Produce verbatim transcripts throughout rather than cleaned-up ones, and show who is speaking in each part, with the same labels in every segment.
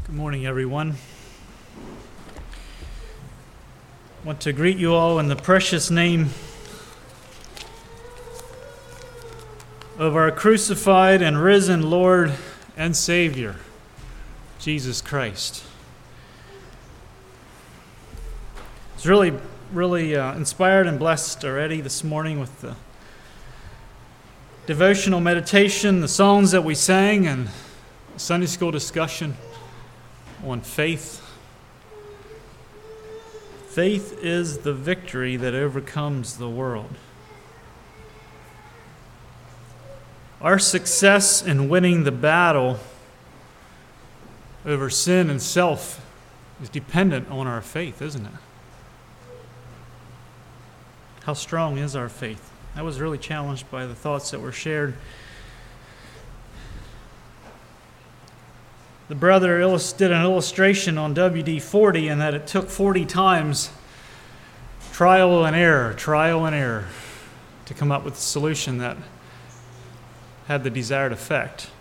Speaker 1: Good morning, everyone. I want to greet you all in the precious name of our crucified and risen Lord and Savior, Jesus Christ. I was really, really uh, inspired and blessed already this morning with the devotional meditation, the songs that we sang, and Sunday school discussion on faith. Faith is the victory that overcomes the world. Our success in winning the battle over sin and self is dependent on our faith, isn't it? How strong is our faith? I was really challenged by the thoughts that were shared. The brother did an illustration on W D forty, and that it took forty times trial and error, trial and error, to come up with a solution that had the desired effect.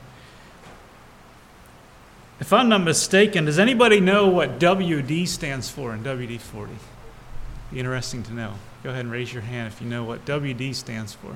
Speaker 1: If I'm not mistaken, does anybody know what W D stands for in W D forty? Be interesting to know. Go ahead and raise your hand if you know what W D stands for.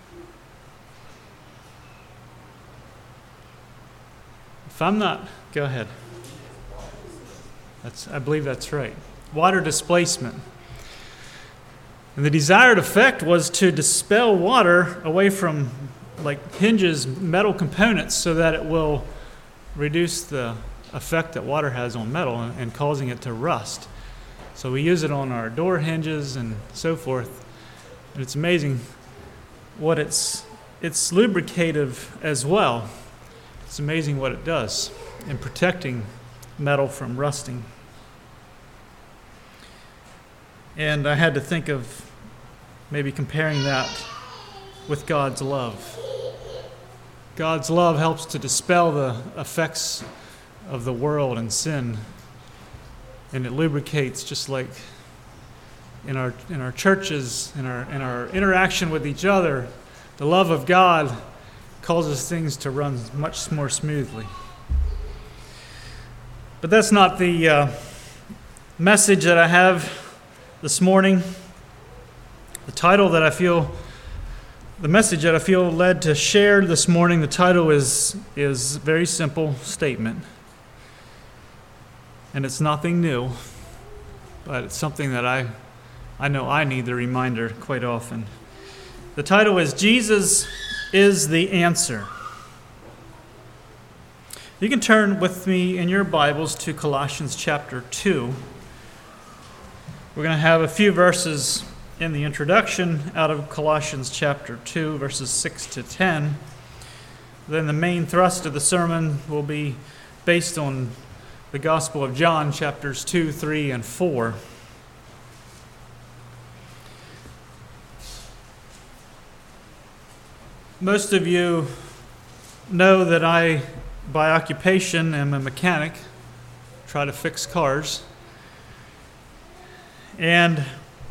Speaker 1: If I'm not, go ahead. That's, I believe that's right. Water displacement. And the desired effect was to dispel water away from, like, hinges, metal components, so that it will reduce the effect that water has on metal and, and causing it to rust. So we use it on our door hinges and so forth. And it's amazing what it's, it's lubricative as well. It's amazing what it does in protecting metal from rusting. And I had to think of maybe comparing that with God's love. God's love helps to dispel the effects of the world and sin, and it lubricates, just like in our in our churches, in our in our interaction with each other. The love of God causes things to run much more smoothly. But that's not the uh, message that I have this morning. The title that I feel, the message that I feel led to share this morning, the title is is a very simple statement. And it's nothing new, but it's something that I I know I need the reminder quite often. The title is Jesus is the Answer. You can turn with me in your Bibles to Colossians chapter two. We're going to have a few verses in the introduction out of Colossians chapter two, verses six to ten. Then the main thrust of the sermon will be based on the Gospel of John, chapters two, three, and four. Most of you know that I, by occupation, am a mechanic, try to fix cars. And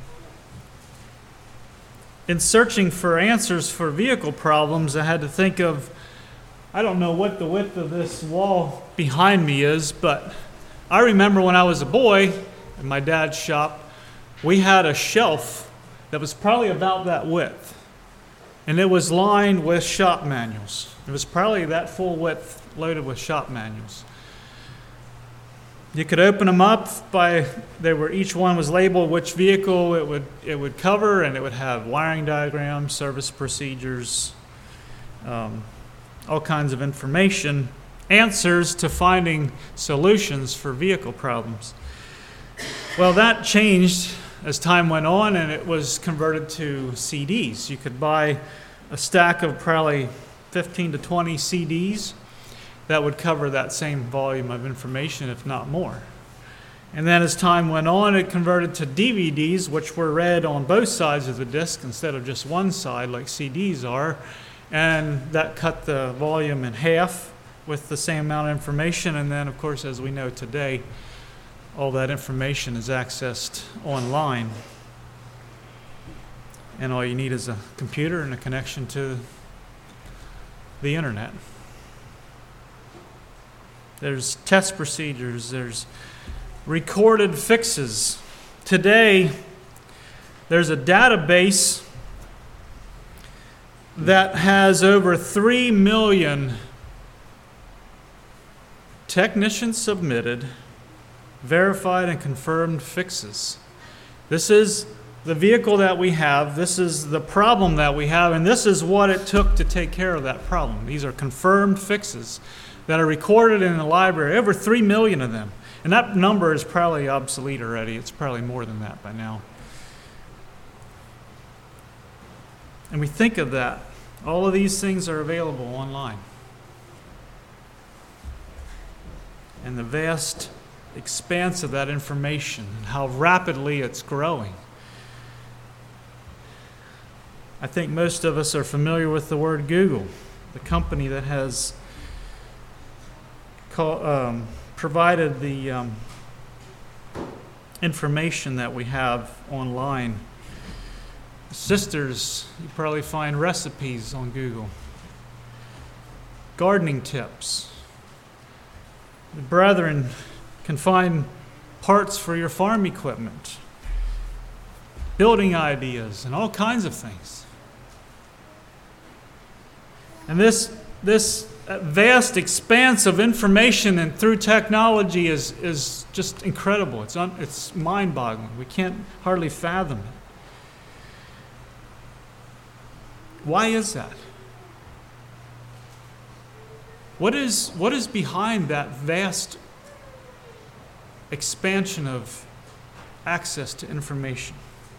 Speaker 1: in searching for answers for vehicle problems, I had to think of, I don't know what the width of this wall behind me is, but I remember when I was a boy in my dad's shop, we had a shelf that was probably about that width. And it was lined with shop manuals. It was probably that full width loaded with shop manuals. You could open them up by, they were, each one was labeled which vehicle it would it would cover, and it would have wiring diagrams, service procedures, um, all kinds of information, answers to finding solutions for vehicle problems. Well, that changed as time went on, and it was converted to C Ds. You could buy a stack of probably fifteen to twenty C Ds that would cover that same volume of information, if not more. And then as time went on, it converted to D V Ds, which were read on both sides of the disc instead of just one side like C Ds are. And that cut the volume in half with the same amount of information. And then, of course, as we know today, all that information is accessed online. And all you need is a computer and a connection to the internet. there's test procedures, there's recorded fixes. Today, there's a database that has over three million technicians submitted, verified and confirmed fixes. This is the vehicle that we have, this is the problem that we have, and this is what it took to take care of that problem. These are confirmed fixes that are recorded in the library, over three million of them. And that number is probably obsolete already. It's probably more than that by now. And we think of that. All of these things are available online. And the vast expanse of that information and how rapidly it's growing. I think most of us are familiar with the word Google, the company that has call, um, provided the um, information that we have online. Sisters, you probably find recipes on Google. Gardening tips. The brethren can find parts for your farm equipment. Building ideas and all kinds of things. And this, this vast expanse of information and through technology is, is just incredible. It's, un, it's mind-boggling. We can't hardly fathom it. Why is that? What is, what is behind that vast expansion of access to information?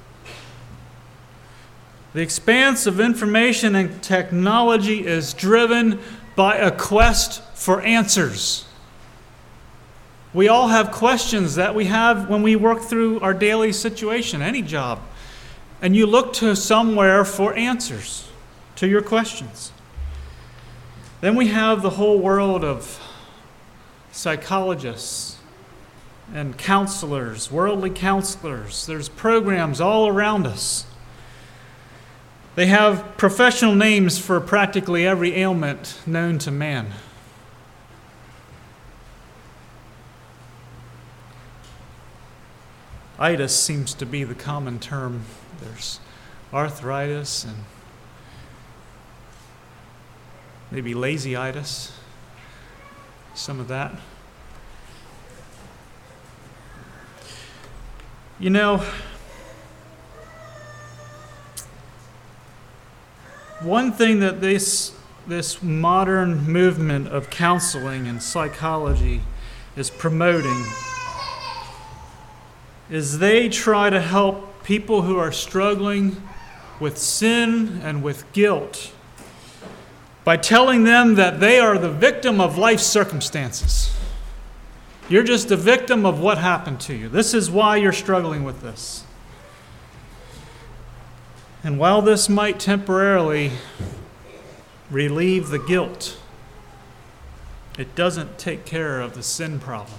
Speaker 1: The expanse of information and technology is driven by a quest for answers. We all have questions that we have when we work through our daily situation, any job. And you look to somewhere for answers to your questions. Then we have the whole world of psychologists and counselors, worldly counselors. There's programs all around us. They have professional names for practically every ailment known to man. Itis seems to be the common term. There's arthritis and maybe lazy-itis, some of that. You know, one thing that this, this modern movement of counseling and psychology is promoting is they try to help people who are struggling with sin and with guilt by telling them that they are the victim of life's circumstances. You're just a victim of what happened to you. This is why you're struggling with this. And while this might temporarily relieve the guilt, it doesn't take care of the sin problem.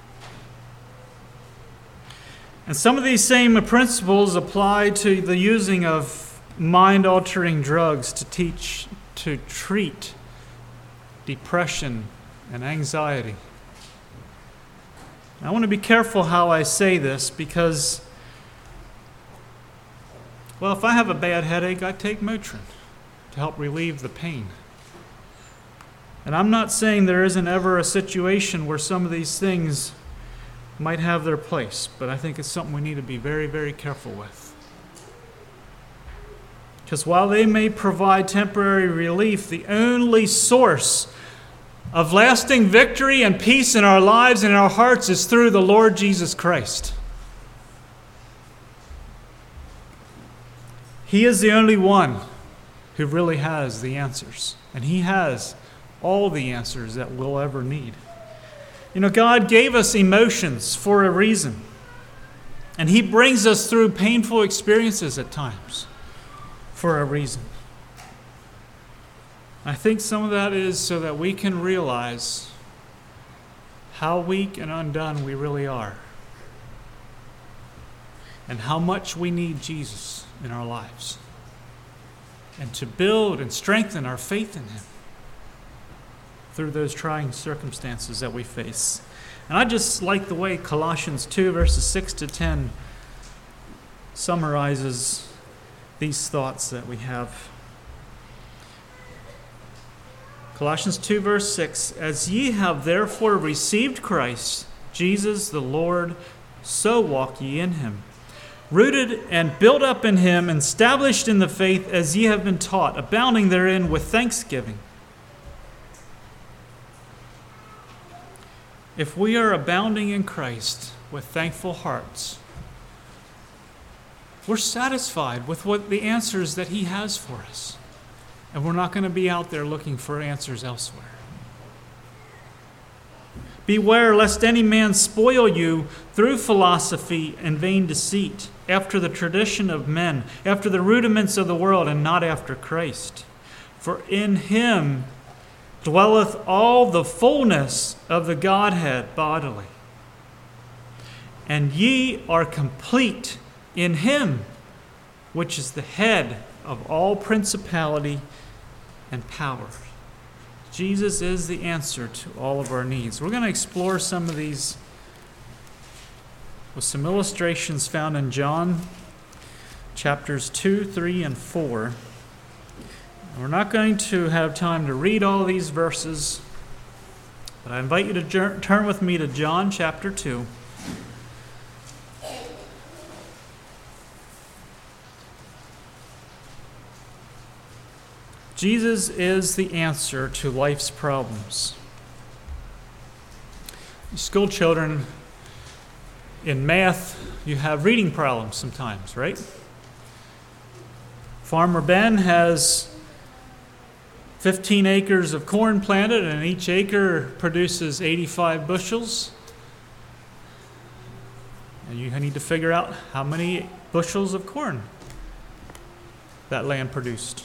Speaker 1: And some of these same principles apply to the using of mind-altering drugs to teach, to treat depression and anxiety. I want to be careful how I say this because, well, if I have a bad headache, I take Motrin to help relieve the pain. And I'm not saying there isn't ever a situation where some of these things might have their place, but I think it's something we need to be very, very careful with. Because while they may provide temporary relief, the only source of lasting victory and peace in our lives and in our hearts is through the Lord Jesus Christ. He is the only one who really has the answers. And He has all the answers that we'll ever need. You know, God gave us emotions for a reason. And He brings us through painful experiences at times for a reason. I think some of that is so that we can realize how weak and undone we really are. And how much we need Jesus in our lives. And to build and strengthen our faith in Him. through those trying circumstances that we face. And I just like the way Colossians two, verses six to ten summarizes these thoughts that we have. Colossians two, verse six, "As ye have therefore received Christ, Jesus the Lord, so walk ye in him, rooted and built up in him, and established in the faith as ye have been taught, abounding therein with thanksgiving." If we are abounding in Christ with thankful hearts, we're satisfied with what the answers that he has for us. And we're not going to be out there looking for answers elsewhere. "Beware lest any man spoil you through philosophy and vain deceit, after the tradition of men, after the rudiments of the world, and not after Christ. For in him dwelleth all the fullness of the Godhead bodily. And ye are complete in him, which is the head of all principality and power." Jesus is the answer to all of our needs. We're going to explore some of these with some illustrations found in John chapters two, three, and four. We're not going to have time to read all these verses, but I invite you to jur- turn with me to John chapter two. Jesus is the answer to life's problems. School children, in math, you have reading problems sometimes, right? Farmer Ben has fifteen acres of corn planted, and each acre produces eighty-five bushels. And you need to figure out how many bushels of corn that land produced.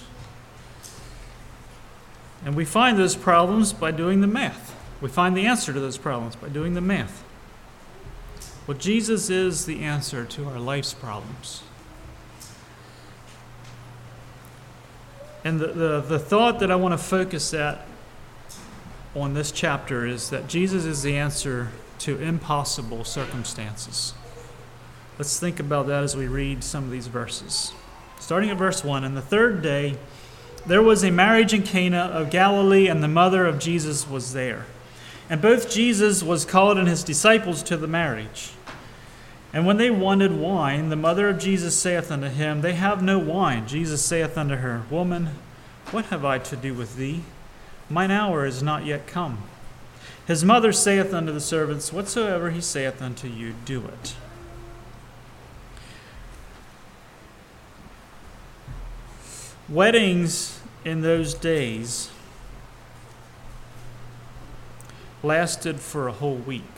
Speaker 1: And we find those problems by doing the math. We find the answer to those problems by doing the math. Well, Jesus is the answer to our life's problems. And the, the, the thought that I want to focus at on this chapter is that Jesus is the answer to impossible circumstances. Let's think about that as we read some of these verses. Starting at verse one, "And the third day there was a marriage in Cana of Galilee, and the mother of Jesus was there. And both Jesus was called and his disciples to the marriage. And when they wanted wine, the mother of Jesus saith unto him, They have no wine. Jesus saith unto her, Woman, what have I to do with thee? Mine hour is not yet come. His mother saith unto the servants, Whatsoever he saith unto you, do it." Weddings in those days lasted for a whole week.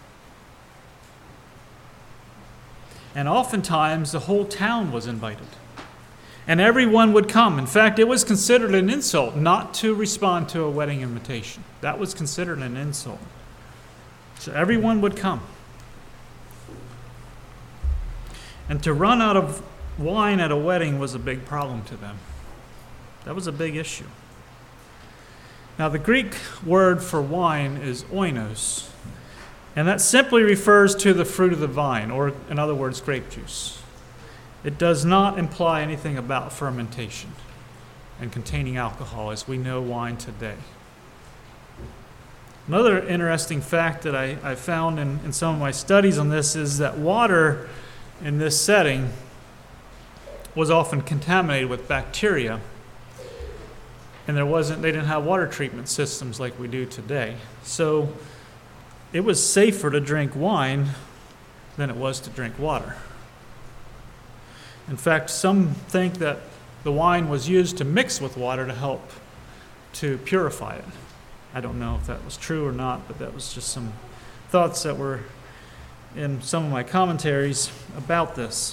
Speaker 1: And oftentimes the whole town was invited. And everyone would come. In fact, it was considered an insult not to respond to a wedding invitation. That was considered an insult. So everyone would come. And to run out of wine at a wedding was a big problem to them. That was a big issue. Now, the Greek word for wine is oinos, and that simply refers to the fruit of the vine, or in other words, grape juice. It does not imply anything about fermentation and containing alcohol, as we know wine today. Another interesting fact that I, I found in, in some of my studies on this is that water in this setting was often contaminated with bacteria. And there wasn't, they didn't have water treatment systems like we do today. So it was safer to drink wine than it was to drink water. In fact, some think that the wine was used to mix with water to help to purify it. I don't know if that was true or not, but that was just some thoughts that were in some of my commentaries about this.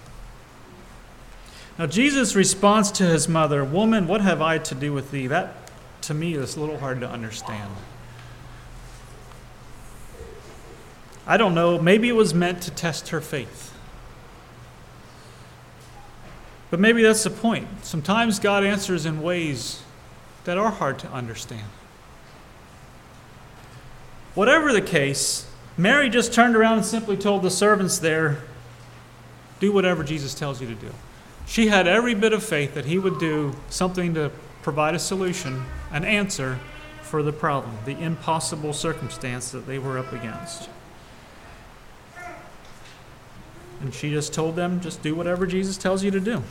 Speaker 1: Now, Jesus' response to his mother, Woman, what have I to do with thee? That, to me, is a little hard to understand. I don't know, maybe it was meant to test her faith. But maybe that's the point. Sometimes God answers in ways that are hard to understand. whatever the case, Mary just turned around and simply told the servants there, do whatever Jesus tells you to do. She had every bit of faith that he would do something to provide a solution, an answer for the problem, the impossible circumstance that they were up against. And she just told them, just do whatever Jesus tells you to do.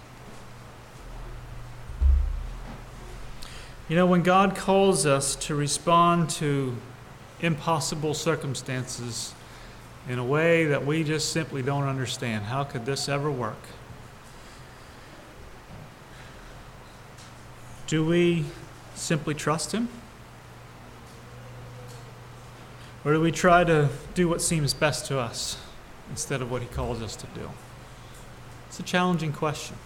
Speaker 1: You know, when God calls us to respond to impossible circumstances in a way that we just simply don't understand, how could this ever work? Do we simply trust him? Or do we try to do what seems best to us instead of what he calls us to do? It's a challenging question.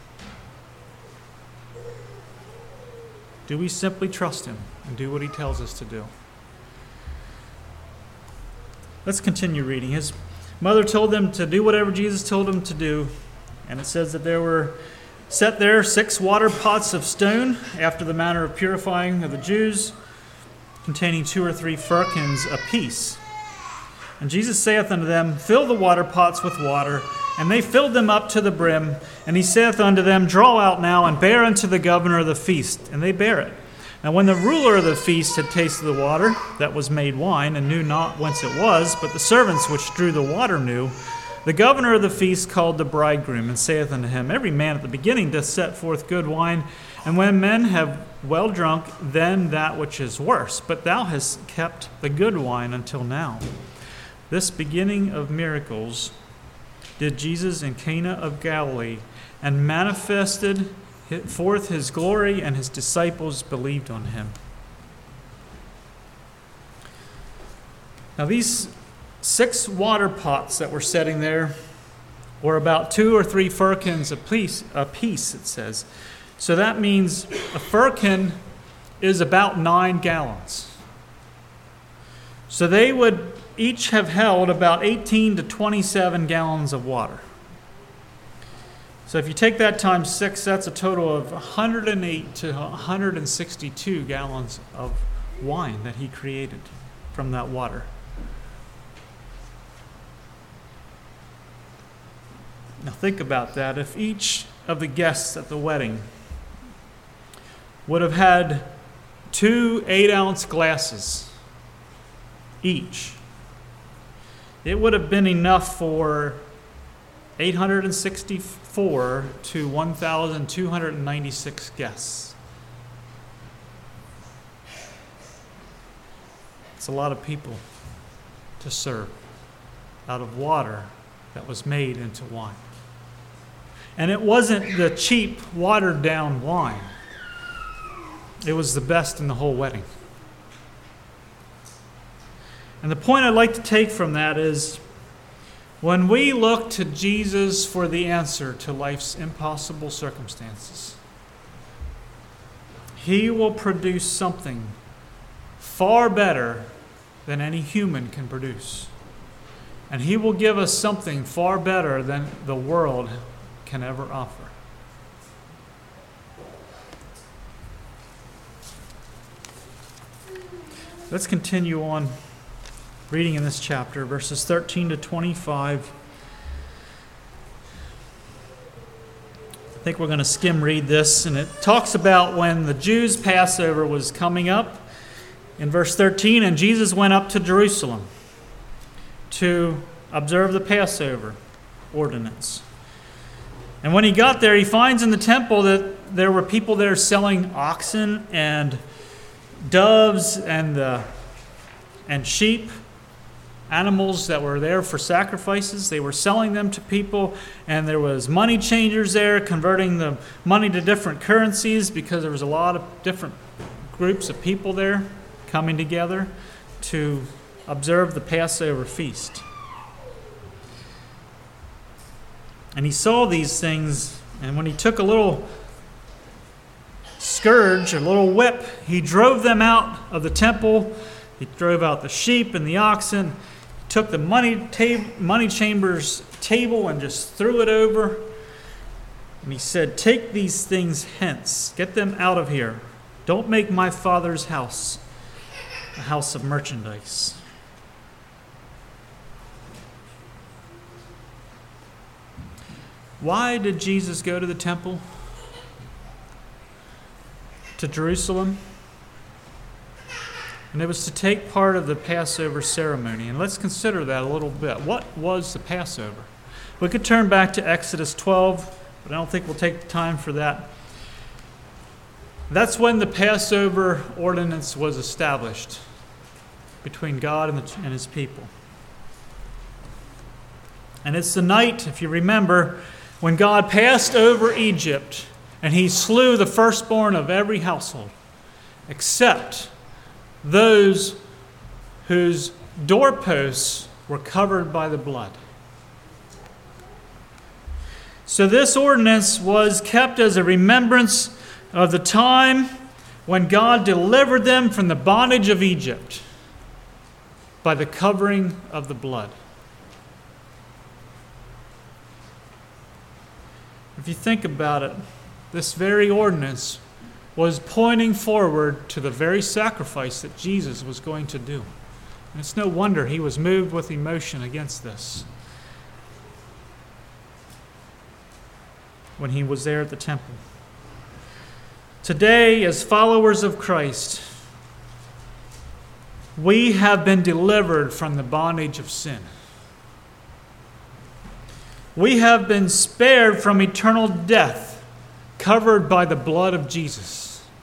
Speaker 1: Do we simply trust him and do what he tells us to do? Let's continue reading. His mother told them to do whatever Jesus told them to do. And it says that there were set there six water pots of stone, after the manner of purifying of the Jews, containing two or three firkins apiece. And Jesus saith unto them, fill the water pots with water. And they filled them up to the brim. And he saith unto them, draw out now, and bear unto the governor of the feast. And they bare it. Now when the ruler of the feast had tasted the water that was made wine, and knew not whence it was, but the servants which drew the water knew, the governor of the feast called the bridegroom, and saith unto him, every man at the beginning doth set forth good wine, and when men have well drunk, then that which is worse. But thou hast kept the good wine until now. This beginning of miracles did Jesus in Cana of Galilee, and manifested forth his glory, and his disciples believed on him. Now these six water pots that were setting there were about two or three firkins apiece, apiece, it says. So that means a firkin is about nine gallons. So they would each have held about eighteen to twenty-seven gallons of water. So if you take that times six, that's a total of one hundred eight to one hundred sixty-two gallons of wine that he created from that water. Now think about that. If each of the guests at the wedding would have had two eight-ounce glasses each, it would have been enough for eight hundred sixty-four to one thousand two hundred ninety-six guests. It's a lot of people to serve out of water that was made into wine. And it wasn't the cheap, watered-down wine. It was the best in the whole wedding. And the point I'd like to take from that is, when we look to Jesus for the answer to life's impossible circumstances, he will produce something far better than any human can produce. And he will give us something far better than the world can ever offer. Let's continue on reading in this chapter, verses thirteen to twenty-five. I think we're going to skim read this, and it talks about when the Jews' Passover was coming up. In verse thirteen, and Jesus went up to Jerusalem to observe the Passover ordinance. And when he got there, he finds in the temple that there were people there selling oxen and doves and the and sheep, animals that were there for sacrifices. They were selling them to people, and there was money changers there converting the money to different currencies, because there was a lot of different groups of people there coming together to observe the Passover feast. And he saw these things, and when he took a little scourge, a little whip, he drove them out of the temple. He drove out the sheep and the oxen, took the money tab- money chambers table and just threw it over. And he said, take these things hence. Get them out of here. Don't make my Father's house a house of merchandise. Why did Jesus go to the temple? To Jerusalem? And it was to take part of the Passover ceremony. And let's consider that a little bit. What was the Passover? We could turn back to Exodus twelve, but I don't think we'll take the time for that. That's when the Passover ordinance was established between God and, the, and his people. And it's the night, if you remember, when God passed over Egypt and he slew the firstborn of every household, except those whose doorposts were covered by the blood. So this ordinance was kept as a remembrance of the time when God delivered them from the bondage of Egypt by the covering of the blood. If you think about it, this very ordinance was pointing forward to the very sacrifice that Jesus was going to do. And it's no wonder he was moved with emotion against this when he was there at the temple. Today, as followers of Christ, we have been delivered from the bondage of sin. We have been spared from eternal death, covered by the blood of Jesus.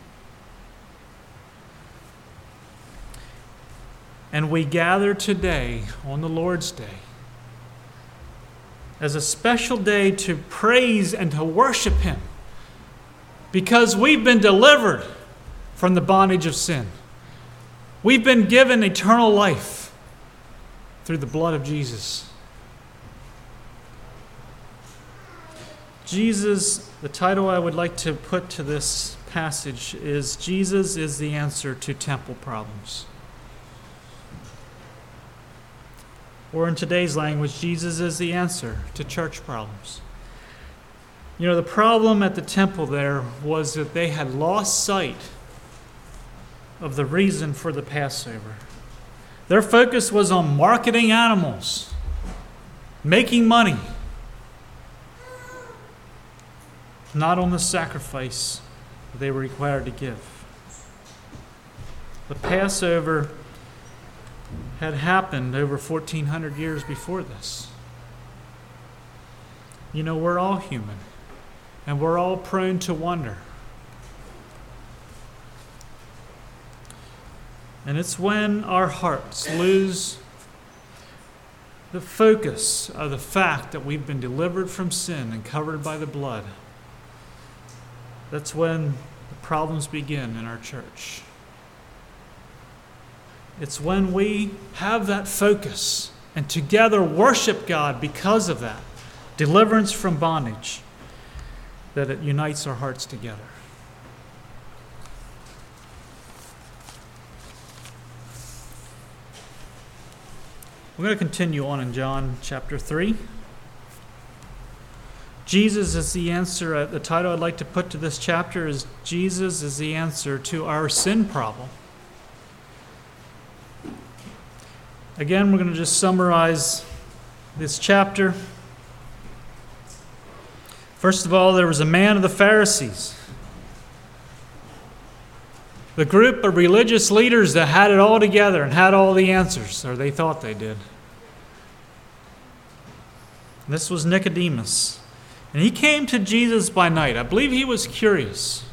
Speaker 1: And we gather today on the Lord's Day as a special day to praise and to worship him, because we've been delivered from the bondage of sin. We've been given eternal life through the blood of Jesus. Jesus, the title I would like to put to this passage is Jesus is the answer to temple problems. Or in today's language, Jesus is the answer to church problems. You know, the problem at the temple there was that they had lost sight of the reason for the Passover. Their focus was on marketing animals, making money, not on the sacrifice they were required to give. The Passover had happened over fourteen hundred years before this. You know, we're all human, and we're all prone to wonder. And it's when our hearts lose the focus of the fact that we've been delivered from sin and covered by the blood. That's when the problems begin in our church. It's when we have that focus and together worship God because of that deliverance from bondage, that it unites our hearts together. We're going to continue on in John chapter three. Jesus is the answer. The title I'd like to put to this chapter is Jesus is the answer to our sin problem. Again, we're going to just summarize this chapter. First of all, there was a man of the Pharisees, the group of religious leaders that had it all together and had all the answers, or they thought they did. This was Nicodemus. And he came to Jesus by night. I believe he was curious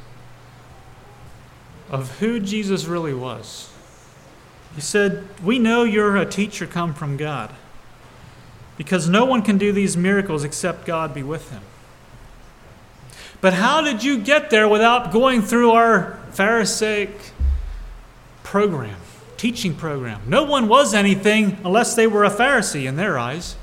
Speaker 1: of who Jesus really was. He said, "We know you're a teacher come from God, because no one can do these miracles except God be with him. But how did you get there without going through our Pharisaic program, teaching program? No one was anything unless they were a Pharisee in their eyes."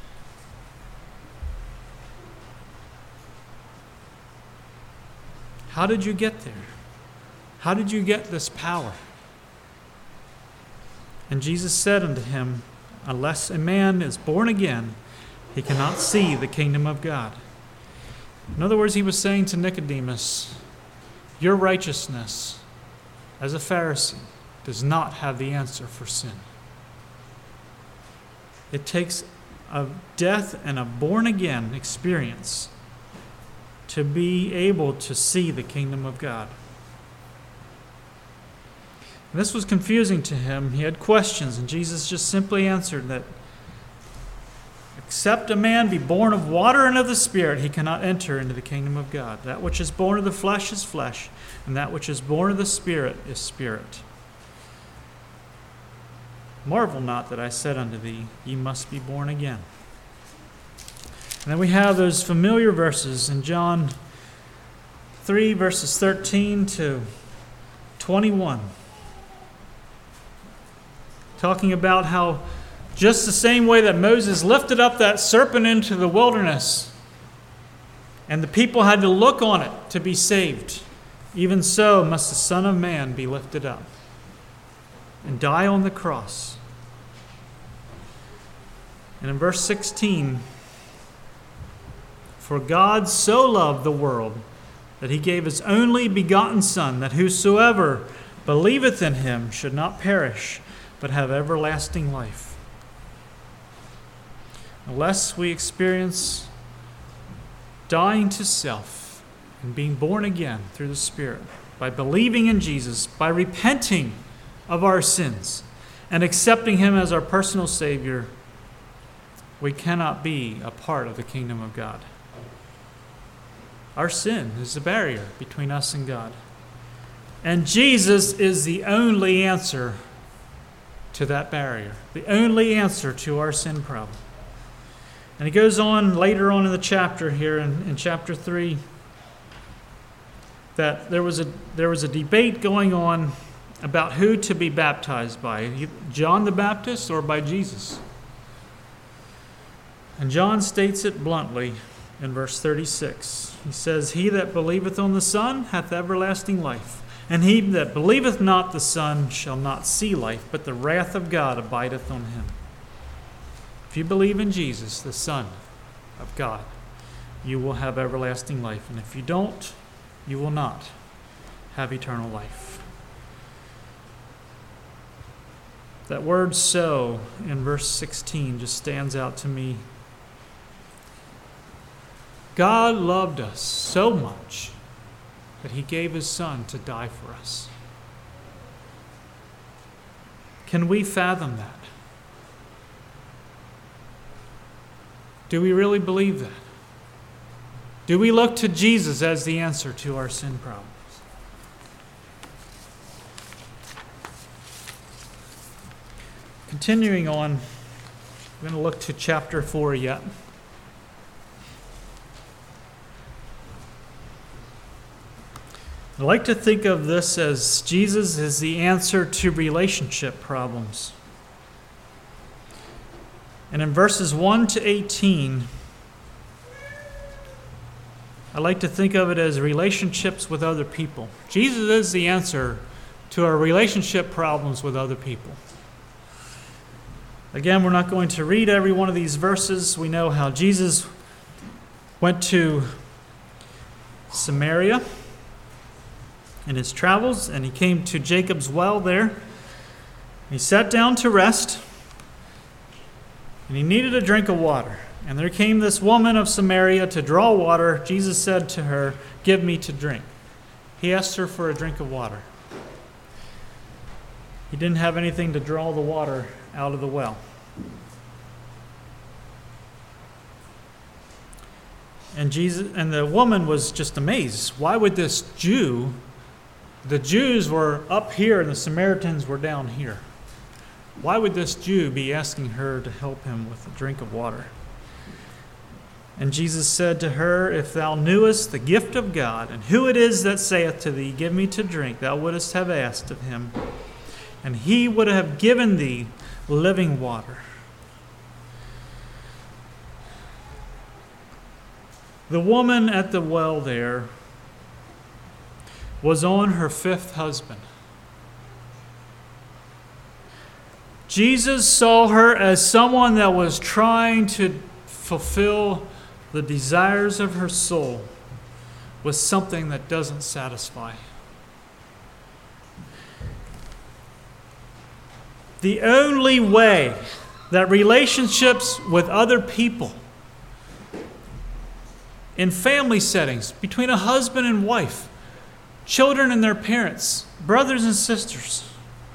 Speaker 1: How did you get there? How did you get this power? And Jesus said unto him, "Unless a man is born again, he cannot see the kingdom of God." In other words, he was saying to Nicodemus, your righteousness as a Pharisee does not have the answer for sin. It takes a death and a born-again experience to be able to see the kingdom of God. And this was confusing to him. He had questions, and Jesus just simply answered that except a man be born of water and of the Spirit, he cannot enter into the kingdom of God. That which is born of the flesh is flesh, and that which is born of the Spirit is spirit. Marvel not that I said unto thee, ye must be born again. And then we have those familiar verses in John three, verses thirteen to twenty-one, talking about how just the same way that Moses lifted up that serpent into the wilderness, and the people had to look on it to be saved, even so must the Son of Man be lifted up and die on the cross. And in verse sixteen, for God so loved the world that he gave his only begotten Son, that whosoever believeth in him should not perish, but have everlasting life. Unless we experience dying to self and being born again through the Spirit, by believing in Jesus, by repenting of our sins and accepting him as our personal Savior, we cannot be a part of the kingdom of God. Our sin is the barrier between us and God. And Jesus is the only answer to that barrier, the only answer to our sin problem. And he goes on later on in the chapter here, in, in chapter three, that there was a there was a debate going on about who to be baptized by, John the Baptist or by Jesus. And John states it bluntly in verse thirty-six. He says, he that believeth on the Son hath everlasting life, and he that believeth not the Son shall not see life, but the wrath of God abideth on him. If you believe in Jesus, the Son of God, you will have everlasting life. And if you don't, you will not have eternal life. That word so in verse sixteen just stands out to me. God loved us so much that he gave his Son to die for us. Can we fathom that? Do we really believe that? Do we look to Jesus as the answer to our sin problems? Continuing on, we're going to look to chapter four yet. I like to think of this as Jesus is the answer to relationship problems. And in verses one to eighteen, I like to think of it as relationships with other people. Jesus is the answer to our relationship problems with other people. Again, we're not going to read every one of these verses. We know how Jesus went to Samaria in his travels, and he came to Jacob's well there. He sat down to rest, and he needed a drink of water. And there came this woman of Samaria to draw water. Jesus said to her, "Give me to drink." He asked her for a drink of water. He didn't have anything to draw the water out of the well. And Jesus and the woman was just amazed. Why would this Jew, the Jews were up here and the Samaritans were down here. Why would this Jew be asking her to help him with a drink of water? And Jesus said to her, "If thou knewest the gift of God, and who it is that saith to thee, Give me to drink, thou wouldest have asked of him, and he would have given thee living water." The woman at the well there was on her fifth husband. Jesus saw her as someone that was trying to fulfill the desires of her soul with something that doesn't satisfy. The only way that relationships with other people in family settings, between a husband and wife, children and their parents, brothers and sisters.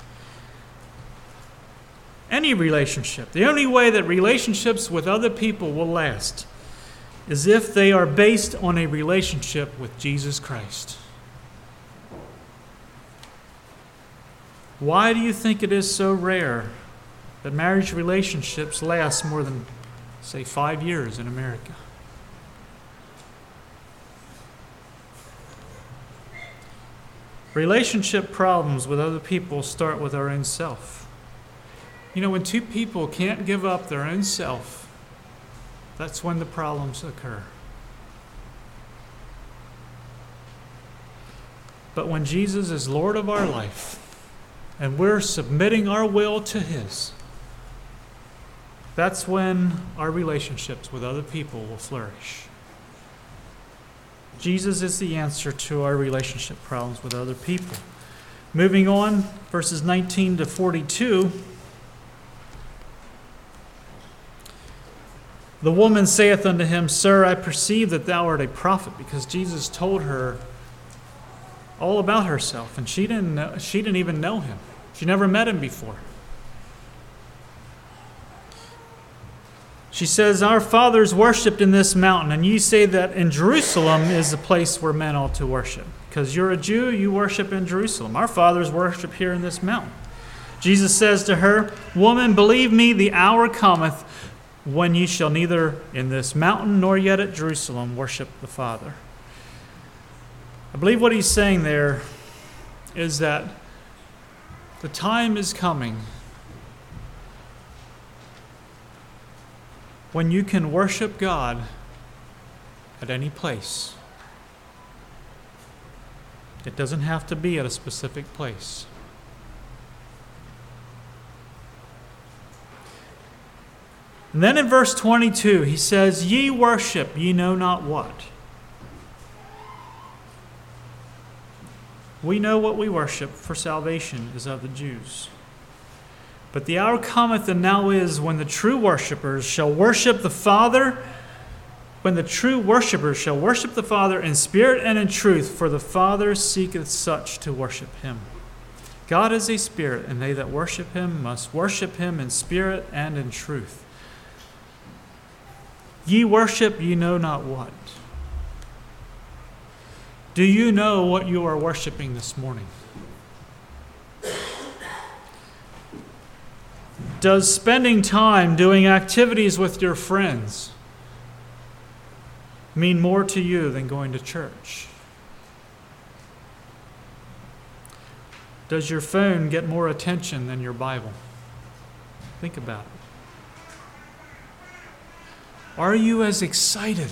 Speaker 1: Any relationship. The only way that relationships with other people will last is if they are based on a relationship with Jesus Christ. Why do you think it is so rare that marriage relationships last more than, say, five years in America? Relationship problems with other people start with our own self. You know, when two people can't give up their own self, that's when the problems occur. But when Jesus is Lord of our life, and we're submitting our will to His, that's when our relationships with other people will flourish. Jesus is the answer to our relationship problems with other people. Moving on, verses nineteen to forty-two. The woman saith unto him, Sir, I perceive that thou art a prophet, because Jesus told her all about herself, and she didn't know, she didn't even know him. She never met him before. She says, Our fathers worshipped in this mountain, and ye say that in Jerusalem is the place where men ought to worship. Because you're a Jew, you worship in Jerusalem. Our fathers worship here in this mountain. Jesus says to her, Woman, believe me, the hour cometh when ye shall neither in this mountain nor yet at Jerusalem worship the Father. I believe what he's saying there is that the time is coming when you can worship God at any place. It doesn't have to be at a specific place. And then in verse twenty-two, he says, Ye worship, ye know not what. We know what we worship, for salvation is of the Jews. But the hour cometh, and now is, when the true worshipers shall worship the Father, when the true worshipers shall worship the Father in spirit and in truth, for the Father seeketh such to worship him. God is a spirit, and they that worship him must worship him in spirit and in truth. Ye worship, ye know not what. Do you know what you are worshiping this morning? Does spending time doing activities with your friends mean more to you than going to church? Does your phone get more attention than your Bible? Think about it. Are you as excited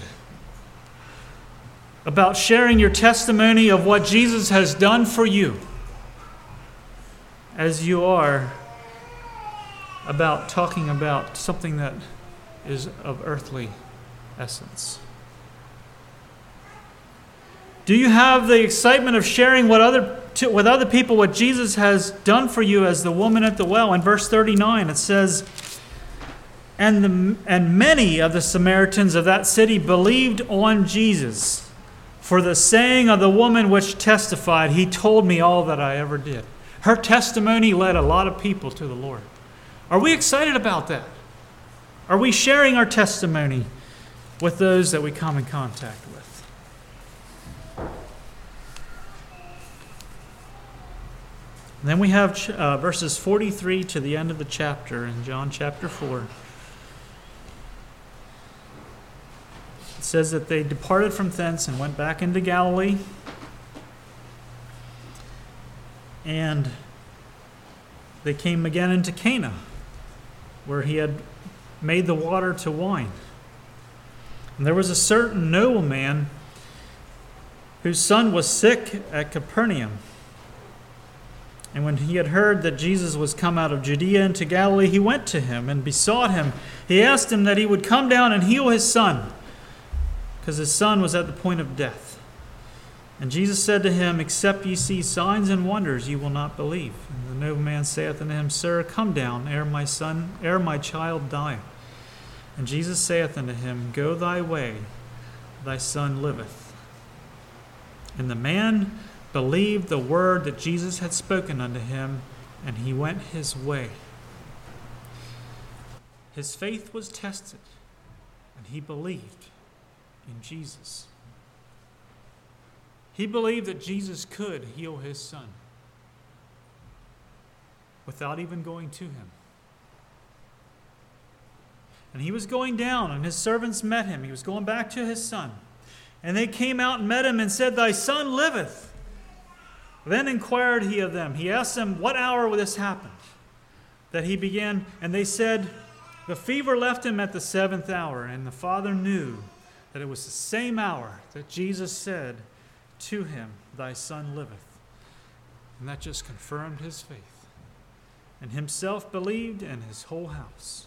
Speaker 1: about sharing your testimony of what Jesus has done for you as you are about talking about something that is of earthly essence? Do you have the excitement of sharing what other to, with other people what Jesus has done for you, as the woman at the well? In verse thirty-nine it says, And, the, and many of the Samaritans of that city believed on Jesus, for the saying of the woman which testified, He told me all that I ever did. Her testimony led a lot of people to the Lord. Are we excited about that? Are we sharing our testimony with those that we come in contact with? And then we have uh, verses forty-three to the end of the chapter in John chapter four. It says that they departed from thence and went back into Galilee. And they came again into Cana, where he had made the water to wine. And there was a certain nobleman whose son was sick at Capernaum. And when he had heard that Jesus was come out of Judea into Galilee, he went to him and besought him. He asked him that he would come down and heal his son, because his son was at the point of death. And Jesus said to him, Except ye see signs and wonders, ye will not believe. And the nobleman saith unto him, Sir, come down, ere my son, ere my child die. And Jesus saith unto him, Go thy way, thy son liveth. And the man believed the word that Jesus had spoken unto him, and he went his way. His faith was tested, and he believed in Jesus. He believed that Jesus could heal his son without even going to him. And he was going down, and his servants met him. He was going back to his son. And they came out and met him and said, Thy son liveth. Then inquired he of them. He asked them, what hour this happened? That he began, and they said, the fever left him at the seventh hour. And the father knew that it was the same hour that Jesus said to him, Thy son liveth. And that just confirmed his faith. And himself believed, and his whole house.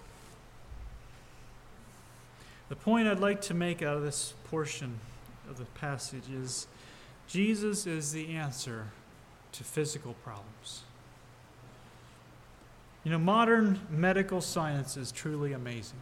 Speaker 1: The point I'd like to make out of this portion of the passage is Jesus is the answer to physical problems. You know, modern medical science is truly amazing.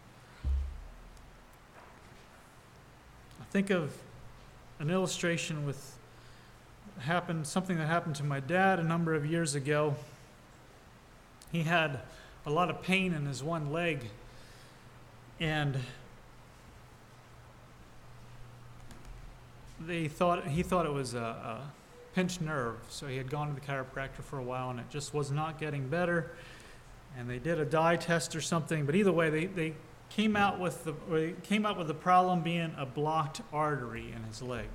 Speaker 1: I think of an illustration with happened something that happened to my dad a number of years ago. He had a lot of pain in his one leg, and they thought he thought it was a, a pinched nerve. So he had gone to the chiropractor for a while, and it just was not getting better. And they did a dye test or something, but either way, they, they came out with the or they came out with the problem being a blocked artery in his leg.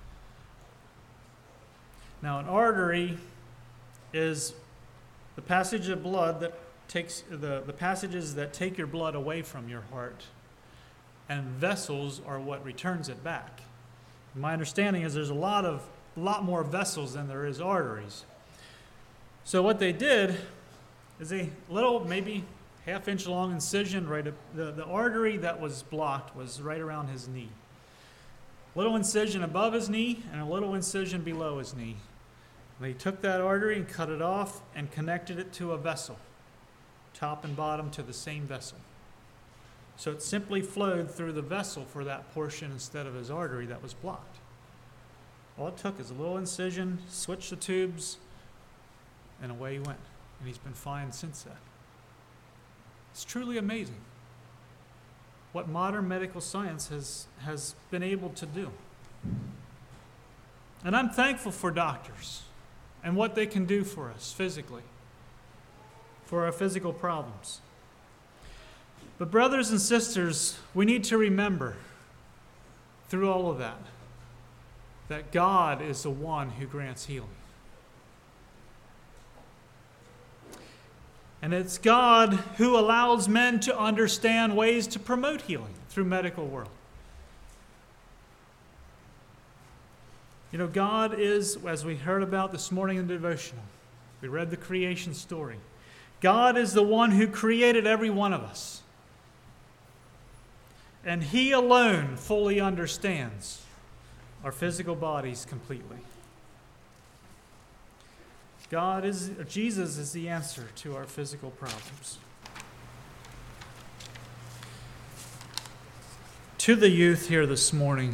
Speaker 1: Now, an artery is the passage of blood that takes the, the passages that take your blood away from your heart, and vessels are what returns it back. My understanding is there's a lot of a lot more vessels than there is arteries. So what they did is a little, maybe half inch long incision right up, the, the artery that was blocked was right around his knee. Little incision above his knee and a little incision below his knee. They took that artery and cut it off and connected it to a vessel, top and bottom to the same vessel. So it simply flowed through the vessel for that portion instead of his artery that was blocked. All it took is a little incision, switch the tubes, and away he went. And he's been fine since then. It's truly amazing what modern medical science has, has been able to do. And I'm thankful for doctors and what they can do for us physically, for our physical problems. But brothers and sisters, we need to remember through all of that, that God is the one who grants healing. And it's God who allows men to understand ways to promote healing through medical world. You know, God is, as we heard about this morning in the devotional, we read the creation story. God is the one who created every one of us. And He alone fully understands our physical bodies completely. God is, Jesus is the answer to our physical problems. To the youth here this morning,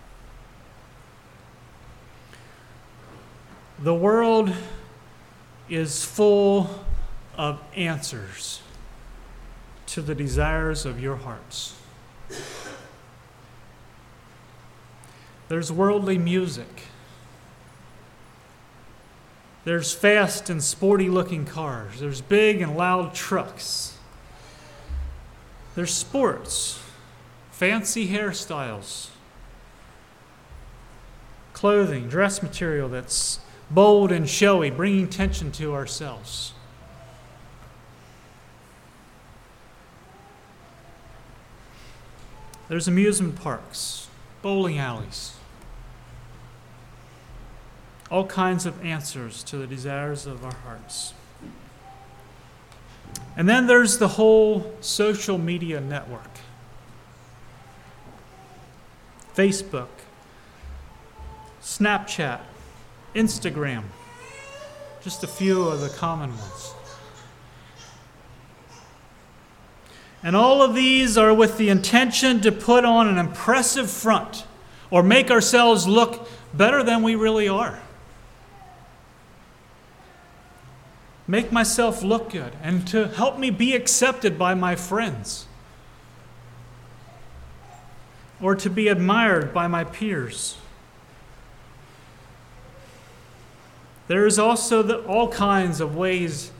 Speaker 1: the world is full of answers to the desires of your hearts. There's worldly music. There's fast and sporty looking cars. There's big and loud trucks. There's sports, fancy hairstyles, clothing, dress material that's bold and showy, bringing attention to ourselves. There's amusement parks, bowling alleys, all kinds of answers to the desires of our hearts. And then there's the whole social media network. Facebook, Snapchat, Instagram, just a few of the common ones. And all of these are with the intention to put on an impressive front or make ourselves look better than we really are. Make myself look good and to help me be accepted by my friends or to be admired by my peers. There is also the, all kinds of ways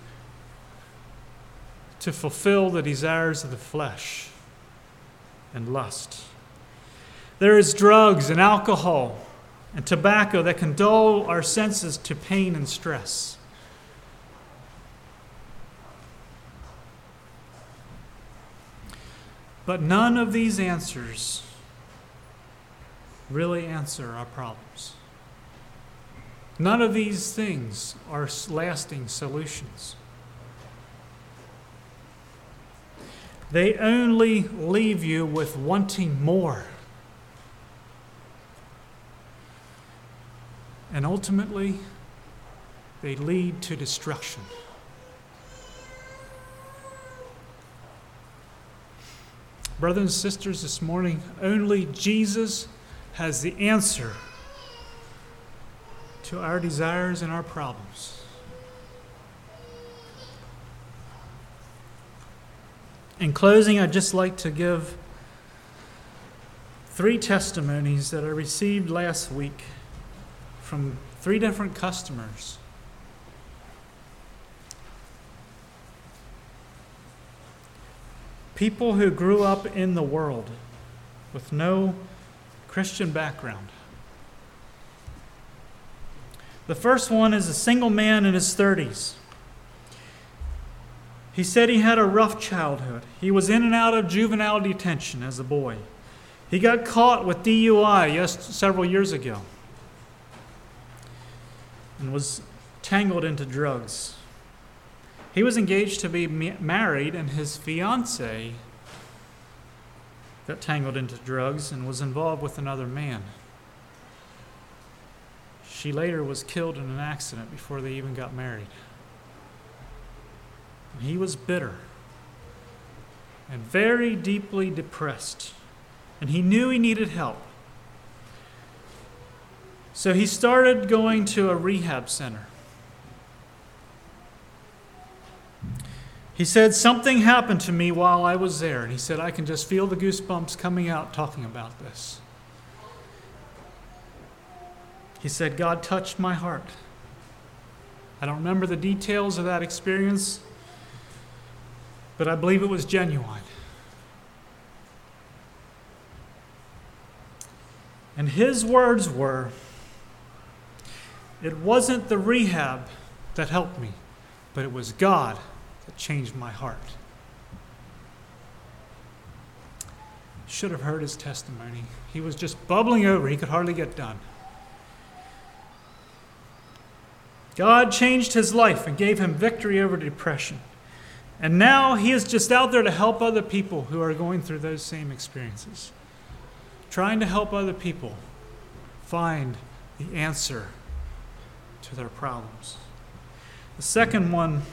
Speaker 1: to fulfill the desires of the flesh and lust. There is drugs and alcohol and tobacco that can dull our senses to pain and stress. But none of these answers really answer our problems. None of these things are lasting solutions. They only leave you with wanting more. And ultimately, they lead to destruction. Brothers and sisters, this morning, only Jesus has the answer to our desires and our problems. In closing, I'd just like to give three testimonies that I received last week from three different customers. People who grew up in the world with no Christian background. The first one is a single man in his thirties. He said he had a rough childhood. He was in and out of juvenile detention as a boy. He got caught with D U I yes, several years ago and was tangled into drugs. He was engaged to be married, and his fiancée got tangled into drugs and was involved with another man. She later was killed in an accident before they even got married. And he was bitter and very deeply depressed, and he knew he needed help. So he started going to a rehab center. He said, something happened to me while I was there. And he said, I can just feel the goosebumps coming out talking about this. He said, God touched my heart. I don't remember the details of that experience, but I believe it was genuine. And his words were, it wasn't the rehab that helped me, but it was God that changed my heart. Should have heard his testimony. He was just bubbling over. He could hardly get done. God changed his life and gave him victory over depression. And now he is just out there to help other people who are going through those same experiences. Trying to help other people find the answer to their problems. The second one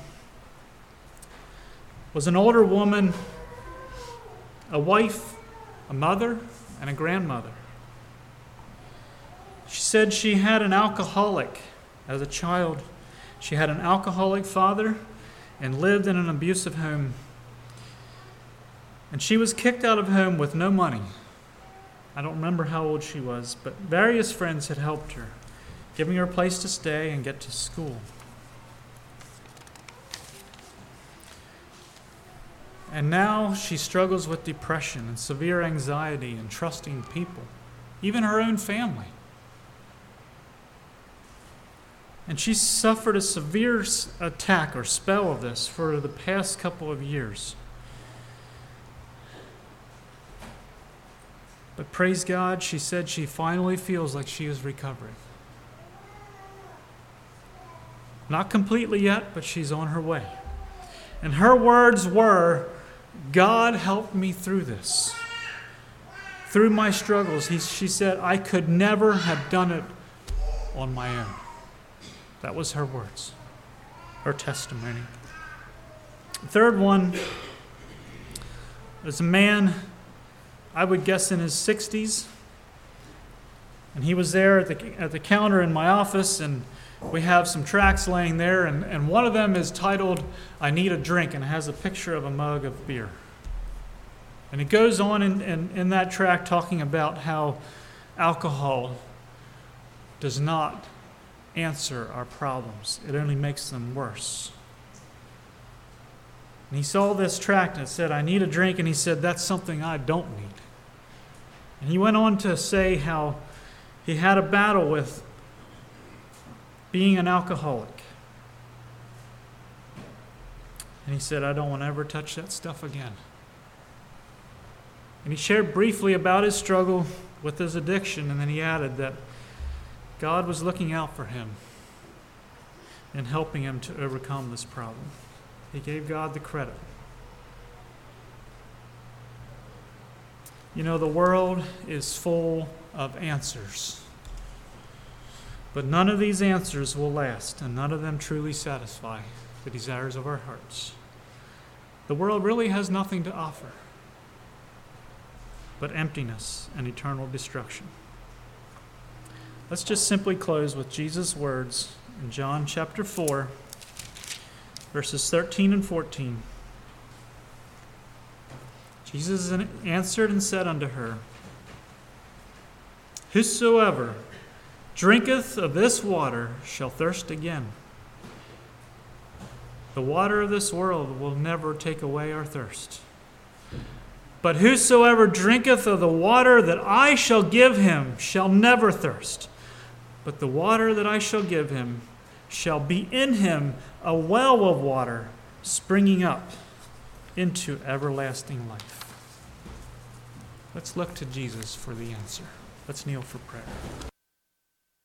Speaker 1: was an older woman, a wife, a mother, and a grandmother. She said she had an alcoholic as a child. She had an alcoholic father and lived in an abusive home. And she was kicked out of home with no money. I don't remember how old she was, but various friends had helped her, giving her a place to stay and get to school. And now she struggles with depression and severe anxiety and trusting people, even her own family. And she's suffered a severe attack or spell of this for the past couple of years. But praise God, she said she finally feels like she is recovering. Not completely yet, but she's on her way. And her words were, God helped me through this. Through my struggles, he, she said, I could never have done it on my own. That was her words, her testimony. The third one There's a man, I would guess in his sixties, and he was there at the, at the counter in my office, and we have some tracts laying there, and, and one of them is titled, "I Need a Drink," and it has a picture of a mug of beer. And it goes on in, in, in that tract talking about how alcohol does not answer our problems. It only makes them worse. And he saw this tract and it said, "I need a drink," and he said, "That's something I don't need." And he went on to say how he had a battle with being an alcoholic. And he said, "I don't want to ever touch that stuff again." And he shared briefly about his struggle with his addiction, and then he added that God was looking out for him and helping him to overcome this problem. He gave God the credit. You know, the world is full of answers. But none of these answers will last, and none of them truly satisfy the desires of our hearts. The world really has nothing to offer but emptiness and eternal destruction. Let's just simply close with Jesus' words in John chapter four, verses thirteen and fourteen. Jesus answered and said unto her, "Whosoever drinketh of this water shall thirst again. The water of this world will never take away our thirst. But whosoever drinketh of the water that I shall give him shall never thirst. But the water that I shall give him shall be in him a well of water springing up into everlasting life." Let's look to Jesus for the answer. Let's kneel for prayer.